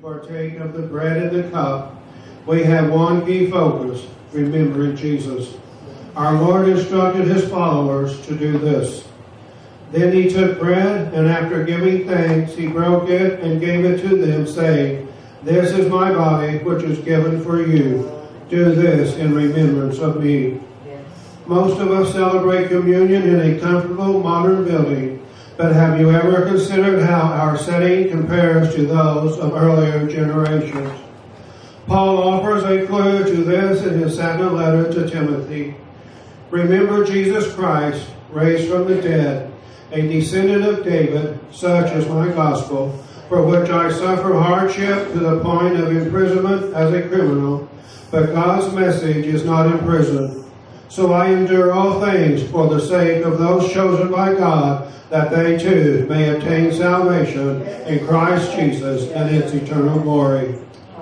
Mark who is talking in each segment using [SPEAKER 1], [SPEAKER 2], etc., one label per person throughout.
[SPEAKER 1] partake of the bread and the cup, we have one key focus: remembering Jesus. Our Lord instructed his followers to do this. Then he took bread, and after giving thanks, he broke it and gave it to them, saying, "This is my body, which is given for you. Do this in remembrance of me." Most of us celebrate communion in a comfortable modern building, but have you ever considered how our setting compares to those of earlier generations? Paul offers a clue to this in his second letter to Timothy. Remember Jesus Christ, raised from the dead, a descendant of David, such is my gospel, for which I suffer hardship to the point of imprisonment as a criminal, but God's message is not in prison. So I endure all things for the sake of those chosen by God, that they too may attain salvation in Christ Jesus and its eternal glory.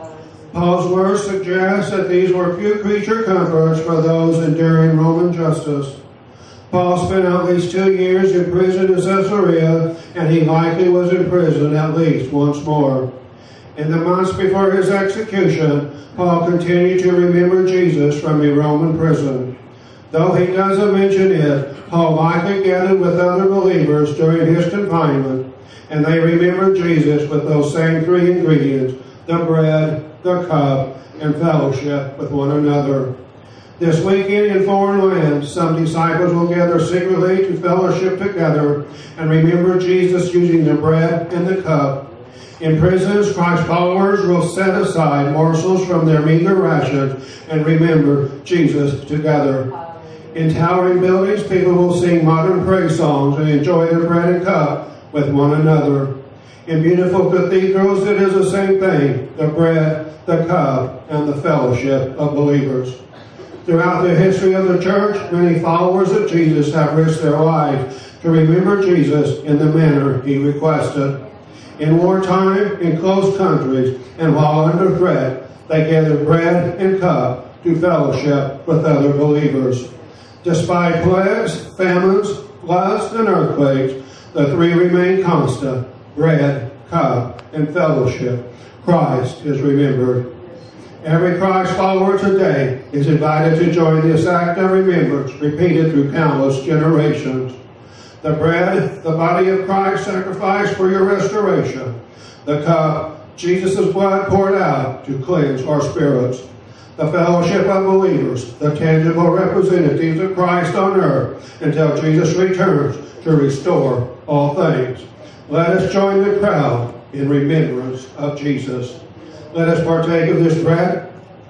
[SPEAKER 1] Paul's words suggest that these were few creature comforts for those enduring Roman justice. Paul spent at least 2 years in prison in Caesarea, and he likely was in prison at least once more. In the months before his execution, Paul continued to remember Jesus from a Roman prison. Though he doesn't mention it, Paul likely gathered with other believers during his confinement, and they remembered Jesus with those same 3 ingredients: the bread, the cup, and fellowship with one another. This weekend in foreign lands, some disciples will gather secretly to fellowship together and remember Jesus using the bread and the cup. In prisons, Christ's followers will set aside morsels from their meager rations and remember Jesus together. In towering buildings, people will sing modern praise songs and enjoy the bread and cup with one another. In beautiful cathedrals, it is the same thing: the bread, the cup, and the fellowship of believers. Throughout the history of the church, many followers of Jesus have risked their lives to remember Jesus in the manner he requested. In wartime, in closed countries, and while under threat, they gathered bread and cup to fellowship with other believers. Despite plagues, famines, floods, and earthquakes, the 3 remain constant: bread, cup, and fellowship. Christ is remembered. Every Christ follower today is invited to join this act of remembrance, repeated through countless generations. The bread, the body of Christ sacrificed for your restoration. The cup, Jesus' blood poured out to cleanse our spirits. The fellowship of believers, the tangible representatives of Christ on earth until Jesus returns to restore all things. Let us join the crowd in remembrance of Jesus. Let us partake of this bread.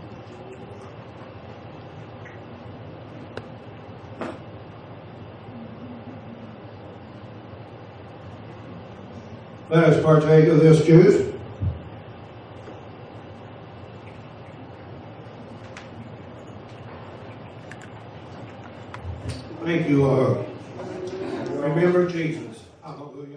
[SPEAKER 1] Let us partake of this juice. Thank you, Lord. Remember Jesus. Hallelujah.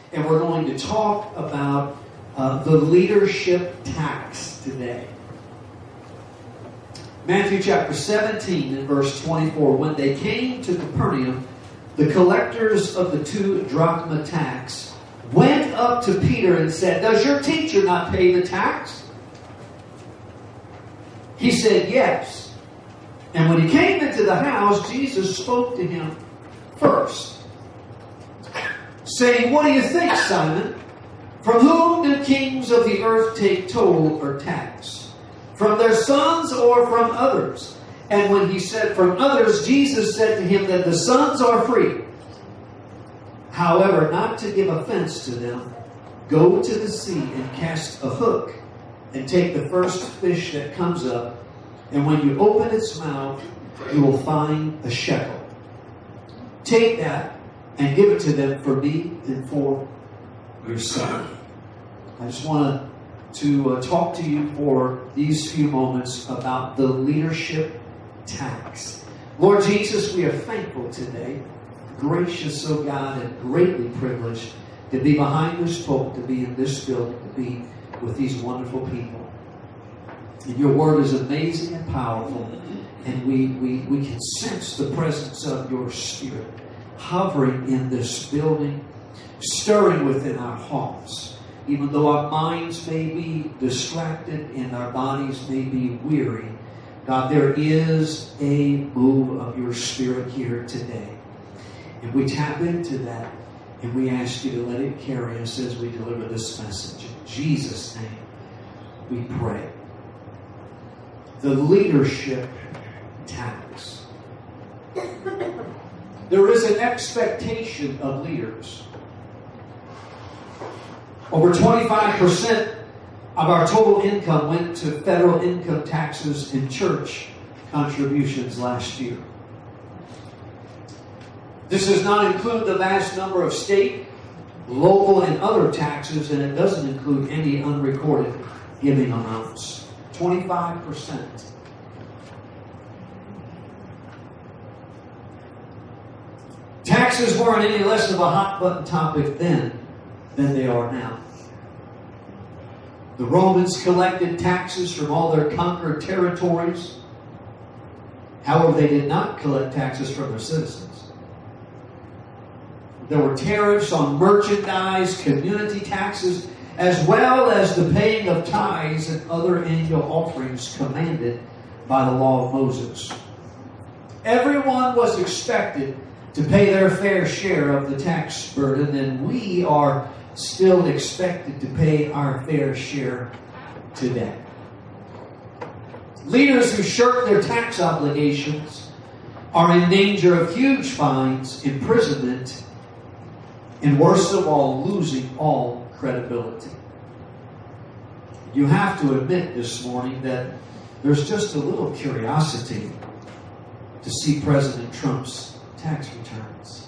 [SPEAKER 2] and we're going to talk about the leadership tax today. Matthew chapter 17 and verse 24. When they came to Capernaum, the collectors of the 2 drachma tax went up to Peter and said, "Does your teacher not pay the tax?" He said, "Yes." And when he came into the house, Jesus spoke to him first, saying, "What do you think, Simon? From whom do kings of the earth take toll or tax? From their sons or from others?" And when he said from others, Jesus said to him that the sons are free. However, not to give offense to them, go to the sea and cast a hook and take the first fish that comes up. And when you open its mouth, you will find a shekel. Take that and give it to them for me and for your son. I just want to talk to you for these few moments about the leadership tax. Lord Jesus, we are thankful today. Gracious, oh God, and greatly privileged to be behind this pulpit, to be in this building, to be with these wonderful people. And your word is amazing and powerful. And we can sense the presence of your Spirit hovering in this building, stirring within our hearts. Even though our minds may be distracted and our bodies may be weary, God, there is a move of your Spirit here today. And we tap into that, and we ask you to let it carry us as we deliver this message. In Jesus' name, we pray. The leadership tax. There is an expectation of leaders. Over 25% of our total income went to federal income taxes and church contributions last year. This does not include the vast number of state, local, and other taxes, and it doesn't include any unrecorded giving amounts. 25%. Taxes weren't any less of a hot-button topic then than they are now. The Romans collected taxes from all their conquered territories. However, they did not collect taxes from their citizens. There were tariffs on merchandise, community taxes, as well as the paying of tithes and other annual offerings commanded by the law of Moses. Everyone was expected to pay their fair share of the tax burden, and we are still expected to pay our fair share today. Leaders who shirk their tax obligations are in danger of huge fines, imprisonment, and worst of all, losing all credibility. You have to admit this morning that there's just a little curiosity to see President Trump's tax returns.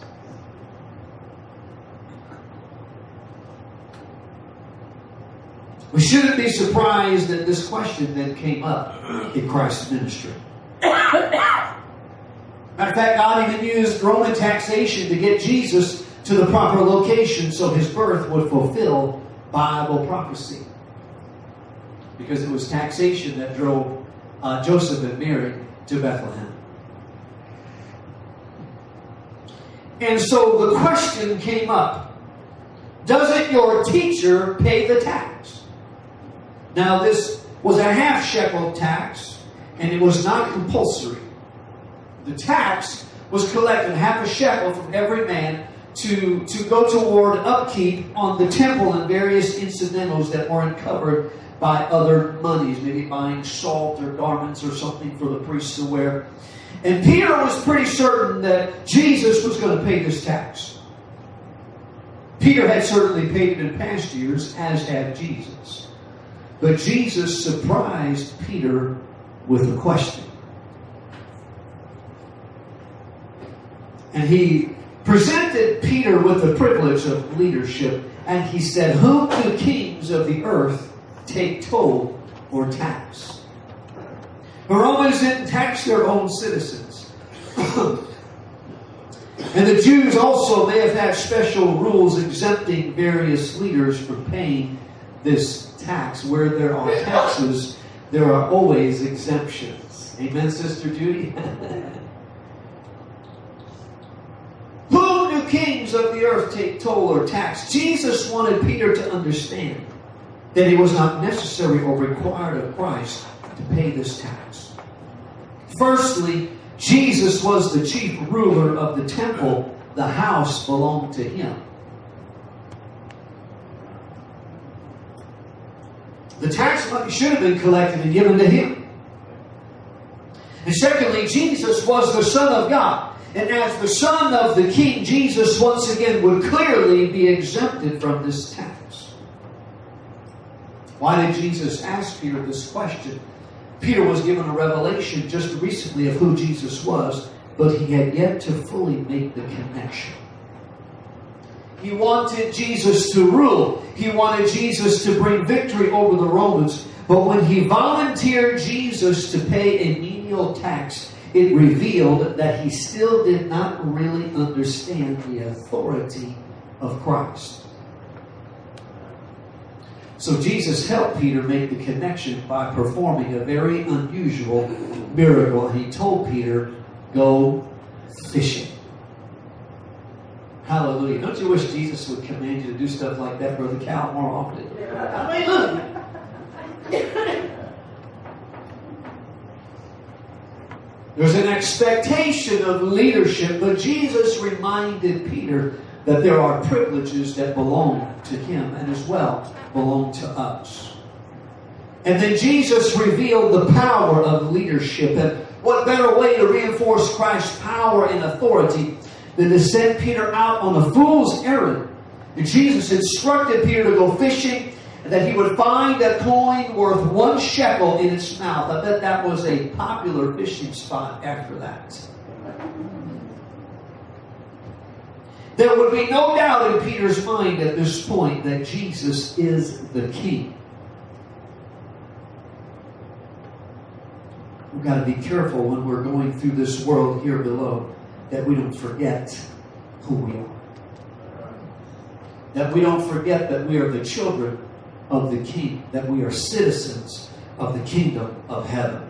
[SPEAKER 2] We shouldn't be surprised that this question then came up in Christ's ministry. Matter of fact, God even used Roman taxation to get Jesus to the proper location so his birth would fulfill Bible prophecy. Because it was taxation that drove Joseph and Mary to Bethlehem. And so the question came up, doesn't your teacher pay the tax? Now this was a half shekel tax, and it was not compulsory. The tax was collected half a shekel from every man to go toward upkeep on the temple and various incidentals that weren't covered by other monies, maybe buying salt or garments or something for the priests to wear. And Peter was pretty certain that Jesus was going to pay this tax. Peter had certainly paid it in past years, as had Jesus. But Jesus surprised Peter with a question. And he presented Peter with the privilege of leadership, and he said, whom do kings of the earth take toll or tax? The Romans didn't tax their own citizens. And the Jews also may have had special rules exempting various leaders from paying this tax. Where there are taxes, there are always exemptions. Amen, Sister Judy? Who do kings of the earth take toll or tax? Jesus wanted Peter to understand that it was not necessary or required of Christ to pay this tax. Firstly, Jesus was the chief ruler of the temple. The house belonged to Him. The tax money should have been collected and given to Him. And secondly, Jesus was the Son of God. And as the Son of the King, Jesus once again would clearly be exempted from this tax. Why did Jesus ask Peter this question? Peter was given a revelation just recently of who Jesus was, but he had yet to fully make the connection. He wanted Jesus to rule. He wanted Jesus to bring victory over the Romans. But when he volunteered Jesus to pay a menial tax, it revealed that he still did not really understand the authority of Christ. So Jesus helped Peter make the connection by performing a very unusual miracle. He told Peter, go fishing. Hallelujah. Don't you wish Jesus would command you to do stuff like that, Brother Cal, more often? Hallelujah. There's an expectation of leadership, but Jesus reminded Peter that there are privileges that belong to Him and as well belong to us. And then Jesus revealed the power of leadership. And what better way to reinforce Christ's power and authority than to send Peter out on a fool's errand? And Jesus instructed Peter to go fishing and that he would find a coin worth 1 shekel in its mouth. I bet that was a popular fishing spot after that. There would be no doubt in Peter's mind at this point that Jesus is the King. We've got to be careful when we're going through this world here below that we don't forget who we are. That we don't forget that we are the children of the King, that we are citizens of the kingdom of heaven.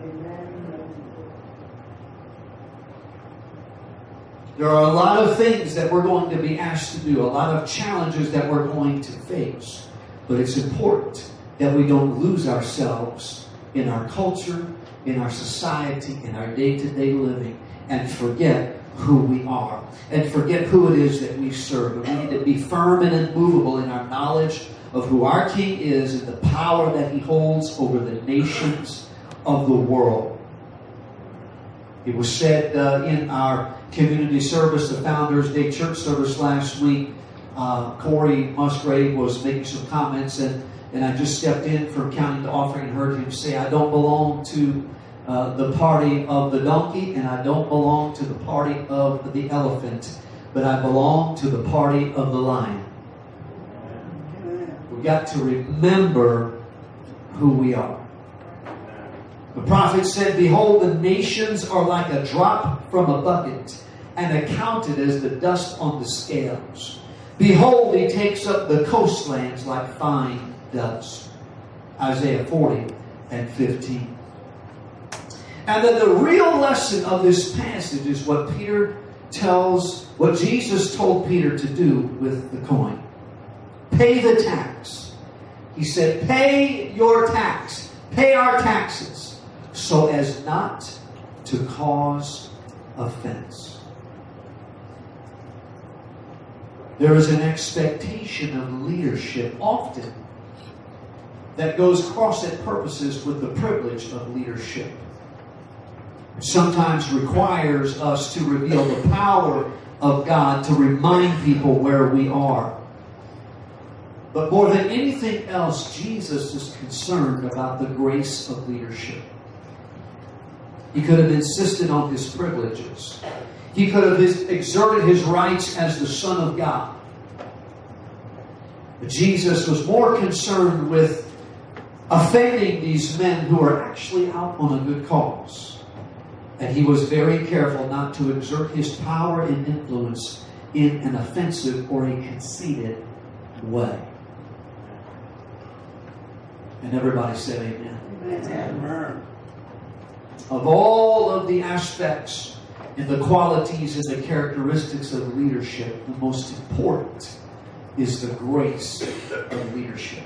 [SPEAKER 2] There are a lot of things that we're going to be asked to do, a lot of challenges that we're going to face. But it's important that we don't lose ourselves in our culture, in our society, in our day-to-day living, and forget who we are, and forget who it is that we serve. And we need to be firm and immovable in our knowledge of who our King is and the power that He holds over the nations of the world. It was said in our community service, the Founders Day church service last week, Corey Musgrave was making some comments, and I just stepped in from counting the offering and heard him say, I don't belong to the party of the donkey, and I don't belong to the party of the elephant, but I belong to the party of the lion. We've got to remember who we are. The prophet said, behold, the nations are like a drop from a bucket, and accounted as the dust on the scales. Behold, He takes up the coastlands like fine dust. Isaiah 40 and 15. And then the real lesson of this passage is what Jesus told Peter to do with the coin. Pay the tax. He said, pay your tax. Pay our taxes, so as not to cause offense. There is an expectation of leadership often that goes cross at purposes with the privilege of leadership. It sometimes requires us to reveal the power of God, to remind people where we are. But more than anything else, Jesus is concerned about the grace of leadership. He could have insisted on His privileges. He could have exerted His rights as the Son of God. But Jesus was more concerned with offending these men who are actually out on a good cause. And he was very careful not to exert his power and influence in an offensive or a conceited way. And everybody said amen.
[SPEAKER 3] Amen.
[SPEAKER 2] Of all of the aspects and the qualities and the characteristics of leadership, the most important is the grace of leadership.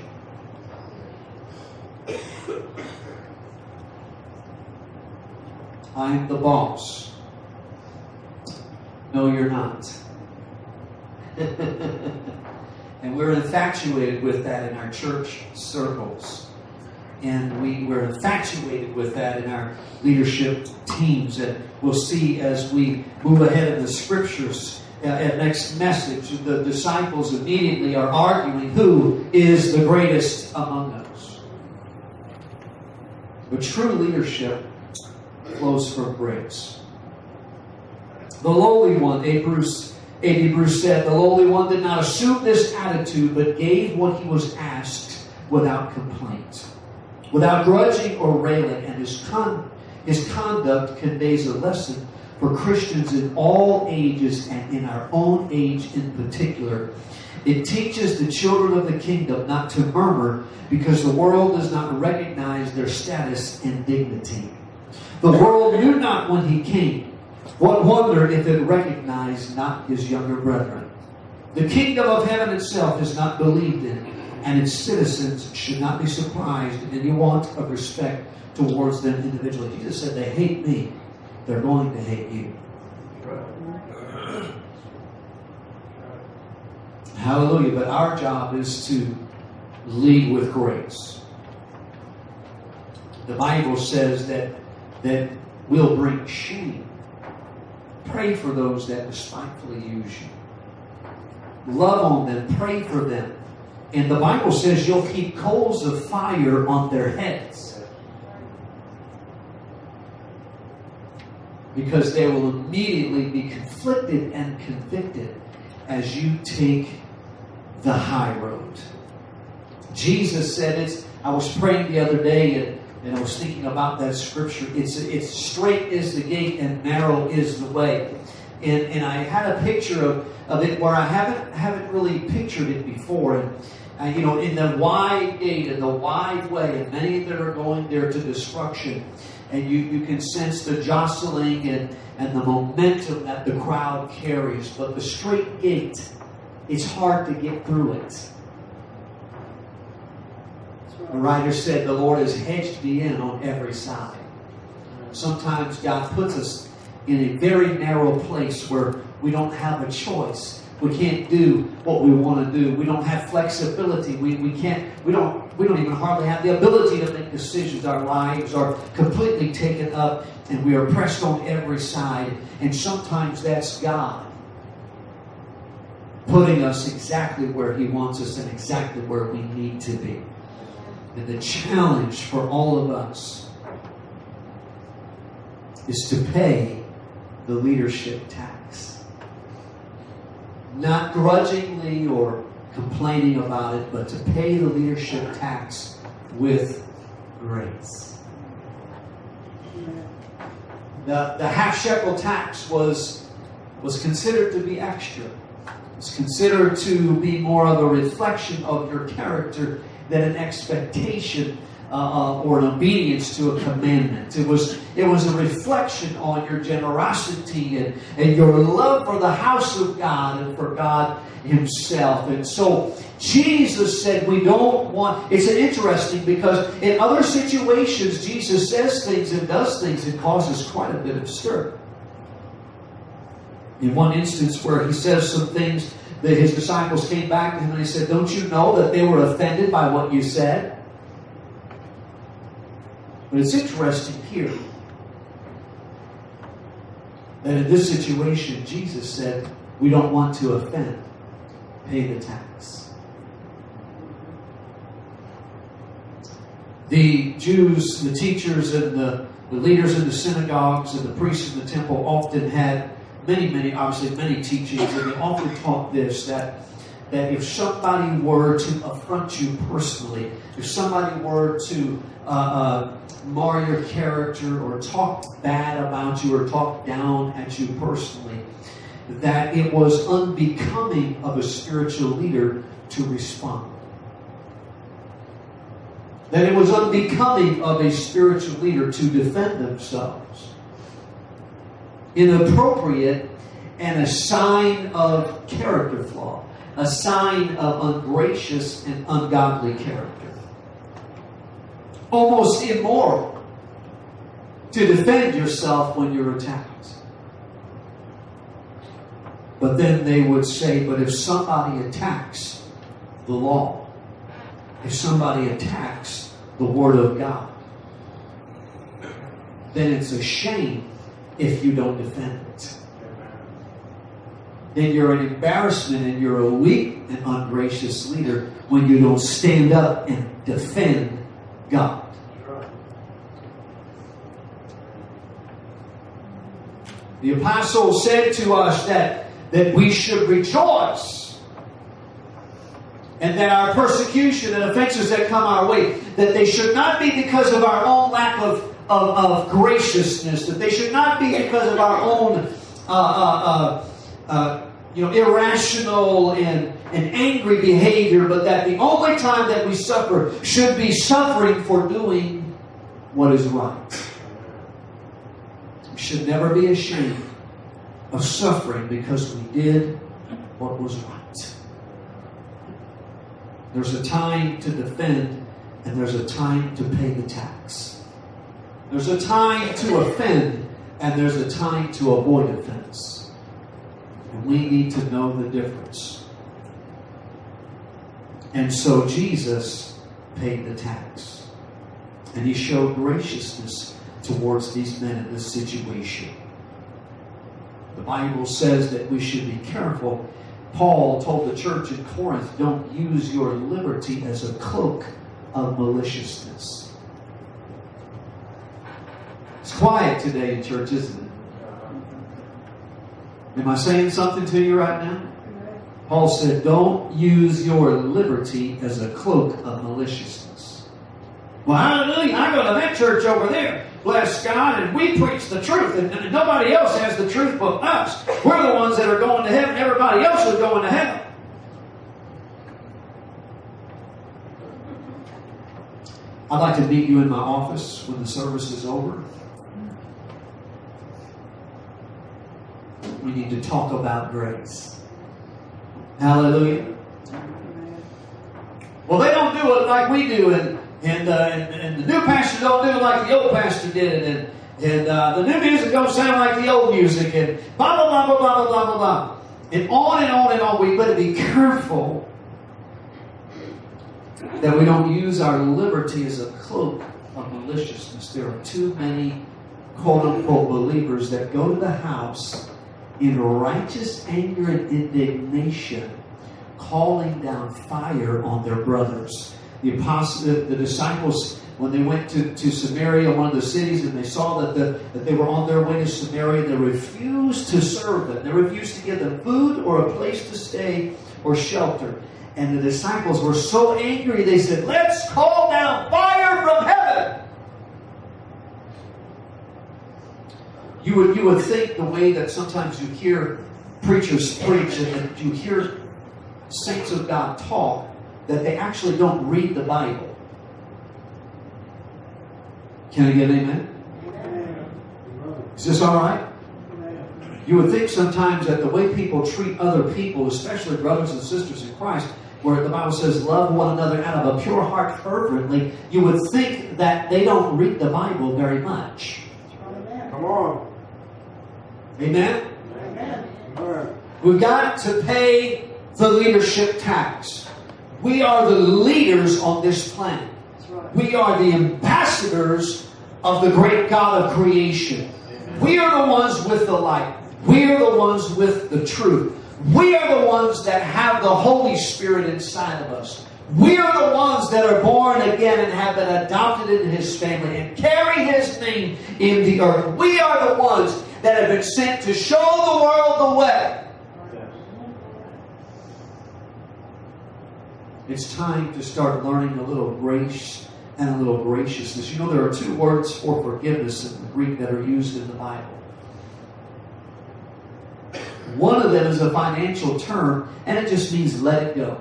[SPEAKER 2] I'm the boss. No, you're not. And we're infatuated with that in our church circles. And we're infatuated with that in our leadership teams. And we'll see as we move ahead in the scriptures, at next message, the disciples immediately are arguing who is the greatest among us. But true leadership flows from grace. The lowly one, A.D. Bruce said, the lowly one did not assume this attitude, but gave what he was asked without complaint, without grudging or railing, and his conduct conveys a lesson for Christians in all ages and in our own age in particular. It teaches the children of the kingdom not to murmur because the world does not recognize their status and dignity. The world knew not when he came. What wonder if it recognized not his younger brethren? The kingdom of heaven itself is not believed in, and its citizens should not be surprised in any want of respect towards them individually. Jesus said, they hate me, they're going to hate you. Hallelujah. But our job is to lead with grace. The Bible says that will bring shame. Pray for those that despitefully use you. Love on them. Pray for them. And the Bible says you'll heap coals of fire on their heads. Because they will immediately be conflicted and convicted as you take the high road. Jesus said it. I was praying the other day and I was thinking about that scripture. It's straight is the gate and narrow is the way. And I had a picture of it where I haven't really pictured it before. And in the wide gate and the wide way, and many that are going there to destruction. And you can sense the jostling and the momentum that the crowd carries. But the straight gate, it's hard to get through it. The writer said, the Lord has hedged me in on every side. Sometimes God puts us in a very narrow place where we don't have a choice. We can't do what we want to do. We don't have flexibility. We don't even hardly have the ability to make decisions. Our lives are completely taken up and we are pressed on every side. And sometimes that's God putting us exactly where He wants us and exactly where we need to be. And the challenge for all of us is to pay the leadership tax. Not grudgingly or complaining about it, but to pay the leadership tax with grace. The half shekel tax was considered to be extra. It was considered to be more of a reflection of your character than an expectation or an obedience to a commandment. It was a reflection on your generosity and your love for the house of God and for God Himself. And so Jesus said we don't want... It's interesting because in other situations Jesus says things and does things that causes quite a bit of stir. In one instance where He says some things that His disciples came back to Him and He said, don't you know that they were offended by what you said? But it's interesting here that in this situation, Jesus said, we don't want to offend. Pay the tax. The Jews, the teachers, and the leaders in the synagogues and the priests in the temple often had many teachings, and they often taught this, that if somebody were to affront you personally, if somebody were to mar your character or talk bad about you or talk down at you personally, that it was unbecoming of a spiritual leader to respond. That it was unbecoming of a spiritual leader to defend themselves. Inappropriate and a sign of character flaw. A sign of ungracious and ungodly character. Almost immoral to defend yourself when you're attacked. But then they would say, but if somebody attacks the law, if somebody attacks the Word of God, then it's a shame if you don't defend it. Then you're an embarrassment and you're a weak and ungracious leader when you don't stand up and defend God. The apostle said to us that we should rejoice, and that our persecution and offenses that come our way, that they should not be because of our own lack of graciousness, that they should not be because of our own irrational and angry behavior, but that the only time that we suffer should be suffering for doing what is right. We should never be ashamed of suffering because we did what was right. There's a time to defend, and there's a time to pay the tax. There's a time to offend, and there's a time to avoid offense. And we need to know the difference. And so Jesus paid the tax. And he showed graciousness towards these men in this situation. The Bible says that we should be careful. Paul told the church in Corinth, don't use your liberty as a cloak of maliciousness. It's quiet today in church, isn't it? Am I saying something to you right now? Paul said, don't use your liberty as a cloak of maliciousness. Well, hallelujah, I go to that church over there. Bless God, and we preach the truth, and nobody else has the truth but us. We're the ones that are going to heaven. Everybody else is going to hell. I'd like to meet you in my office when the service is over. We need to talk about grace. Hallelujah. Well, they don't do it like we do, and the new pastor don't do it like the old pastor did, and the new music don't sound like the old music, and blah, blah, blah, blah, blah, blah, blah, blah. And on and on and on. We better be careful that we don't use our liberty as a cloak of maliciousness. There are too many quote-unquote believers that go to the house in righteous anger and indignation, calling down fire on their brothers. The disciples, when they went to Samaria, one of the cities, and they saw that they were on their way to Samaria, they refused to serve them. They refused to give them food or a place to stay or shelter. And the disciples were so angry, they said, let's call down fire from heaven. You would think the way that sometimes you hear preachers preach and you hear saints of God talk, that they actually don't read the Bible. Can I get an amen? Is this all right? You would think sometimes that the way people treat other people, especially brothers and sisters in Christ, where the Bible says, love one another out of a pure heart fervently, you would think that they don't read the Bible very much.
[SPEAKER 1] Come on.
[SPEAKER 2] Amen?
[SPEAKER 1] Amen.
[SPEAKER 2] We've got to pay the leadership tax. We are the leaders on this planet. We are the ambassadors of the great God of creation. We are the ones with the light. We are the ones with the truth. We are the ones that have the Holy Spirit inside of us. We are the ones that are born again and have been adopted into His family and carry His name in the earth. We are the ones that have been sent to show the world the way. It's time to start learning a little grace and a little graciousness. You know, there are two words for forgiveness in the Greek that are used in the Bible. One of them is a financial term, and it just means let it go.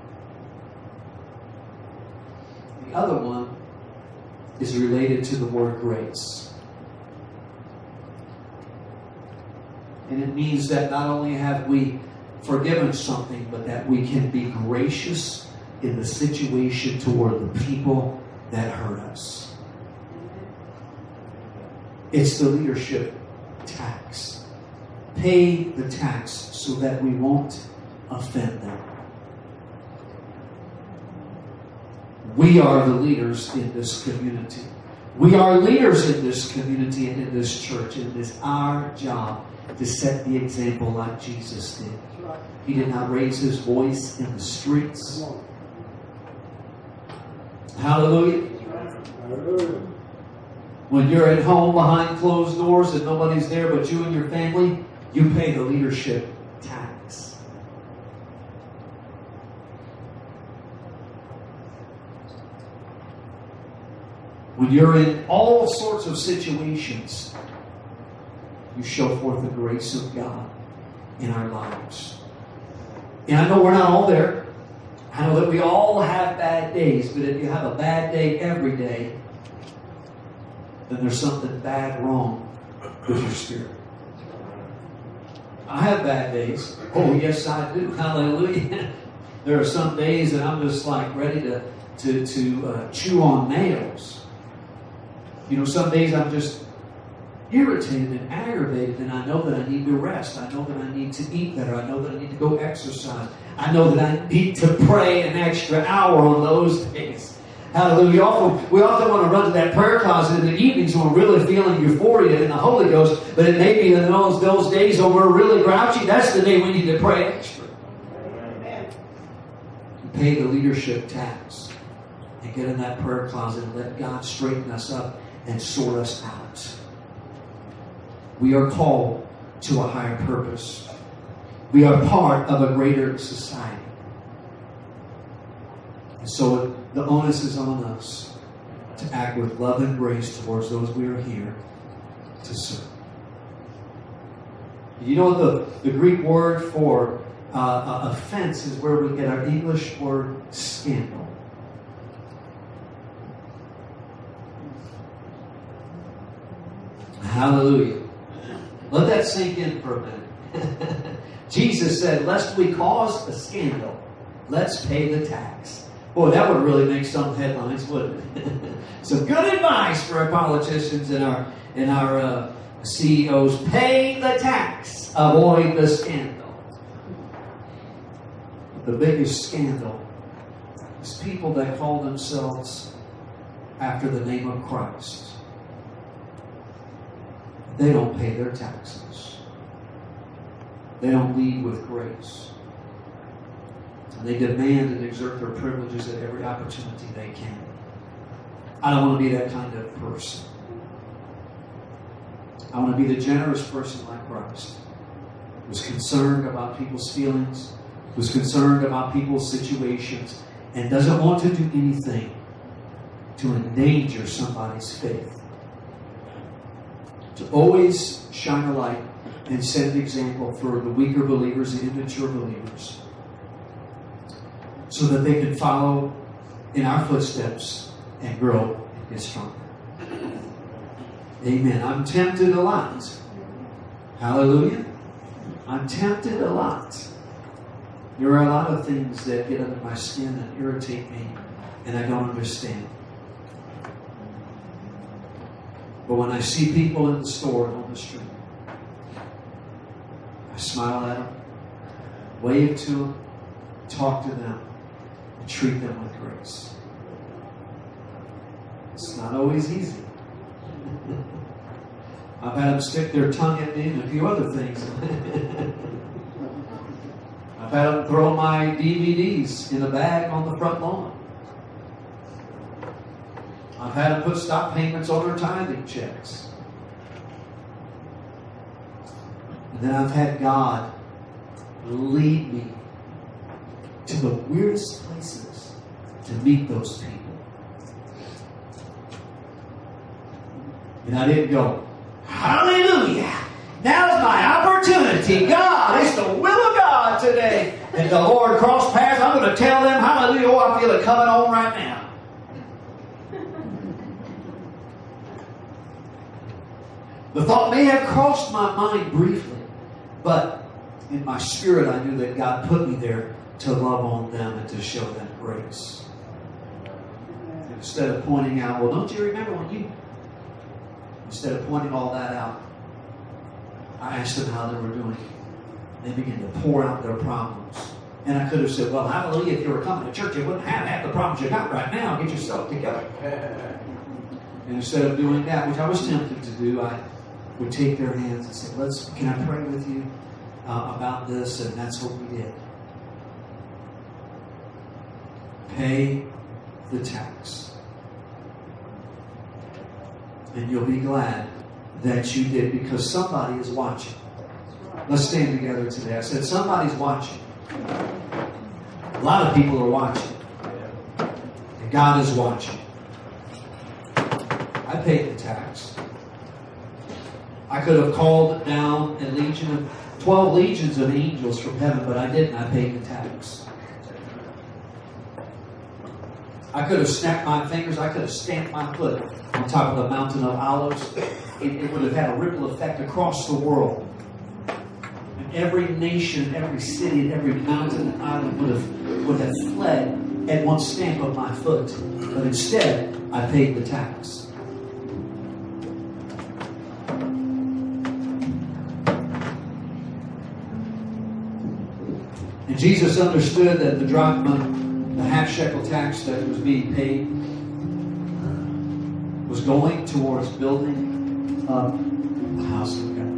[SPEAKER 2] The other one is related to the word grace. And it means that not only have we forgiven something, but that we can be gracious in the situation toward the people that hurt us. It's the leadership tax. Pay the tax so that we won't offend them. We are the leaders in this community. We are leaders in this community and in this church. And it is our job to set the example like Jesus did. He did not raise his voice in the streets. Hallelujah. When you're at home behind closed doors and nobody's there but you and your family, you pay the leadership tax. When you're in all sorts of situations, you show forth the grace of God in our lives. And I know we're not all there. I know that we all have bad days, but if you have a bad day every day, then there's something bad wrong with your spirit. I have bad days. Oh, yes, I do. Hallelujah. There are some days that I'm just like ready to chew on nails. You know, some days I'm just irritated and aggravated, and I know that I need to rest. I know that I need to eat better. I know that I need to go exercise. I know that I need to pray an extra hour on those days. Hallelujah. We often want to run to that prayer closet in the evenings when we're really feeling euphoria in the Holy Ghost, but it may be in those days when we're really grouchy. That's the day we need to pray extra. Amen. Pay the leadership tax and get in that prayer closet and let God straighten us up and sort us out. We are called to a higher purpose. We are part of a greater society. And so the onus is on us to act with love and grace towards those we are here to serve. You know, the Greek word for offense is where we get our English word scandal. Hallelujah. Let that sink in for a minute. Jesus said, lest we cause a scandal, let's pay the tax. Boy, that would really make some headlines, wouldn't it? Some good advice for our politicians and our CEOs. Pay the tax. Avoid the scandal. The biggest scandal is people that call themselves after the name of Christ. They don't pay their taxes. They don't lead with grace. And they demand and exert their privileges at every opportunity they can. I don't want to be that kind of person. I want to be the generous person like Christ, who's concerned about people's feelings, who's concerned about people's situations, and doesn't want to do anything to endanger somebody's faith. To always shine a light and set an example for the weaker believers and immature believers, so that they can follow in our footsteps and grow and get stronger. Amen. I'm tempted a lot. Hallelujah. I'm tempted a lot. There are a lot of things that get under my skin and irritate me, and I don't understand. But when I see people in the store and on the street, I smile at them, wave to them, talk to them, and treat them with grace. It's not always easy. I've had them stick their tongue at me and a few other things. I've had them throw my DVDs in a bag on the front lawn. I've had them put stop payments on their tithing checks. And then I've had God lead me to the weirdest places to meet those people. And I didn't go, hallelujah, now's my opportunity. God, it's the will of God today. And the Lord crossed paths. I'm going to tell them, hallelujah, oh, I feel it coming on right now. The thought may have crossed my mind briefly, but in my spirit I knew that God put me there to love on them and to show them grace. Instead of pointing out, well, don't you remember when you... Instead of pointing all that out, I asked them how they were doing. They began to pour out their problems. And I could have said, well, hallelujah, if you were coming to church, you wouldn't have half the problems you got right now. Get yourself together. And instead of doing that, which I was tempted to do, I would take their hands and say, can I pray with you about this? And that's what we did. Pay the tax. And you'll be glad that you did, because somebody is watching. Let's stand together today. I said somebody's watching. A lot of people are watching. And God is watching. I paid the tax. I could have called down 12 legions of angels from heaven, but I didn't. I paid the tax. I could have snapped my fingers. I could have stamped my foot on top of the mountain of olives. It would have had a ripple effect across the world. And every nation, every city, and every mountain and island would have fled at one stamp of my foot. But instead, I paid the tax. And Jesus understood that the drachma, the half shekel tax that was being paid, was going towards building up the house of God.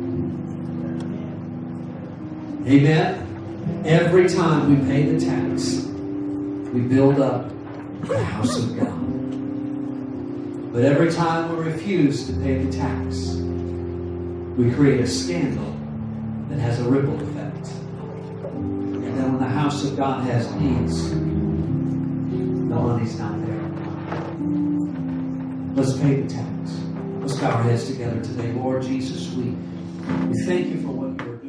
[SPEAKER 2] Amen? Every time we pay the tax, we build up the house of God. But every time we refuse to pay the tax, we create a scandal that has a ripple effect. And then when the house of God has needs, the money's not there. Let's pay the tax. Let's bow our heads together today. Lord Jesus, we thank you for what you're doing.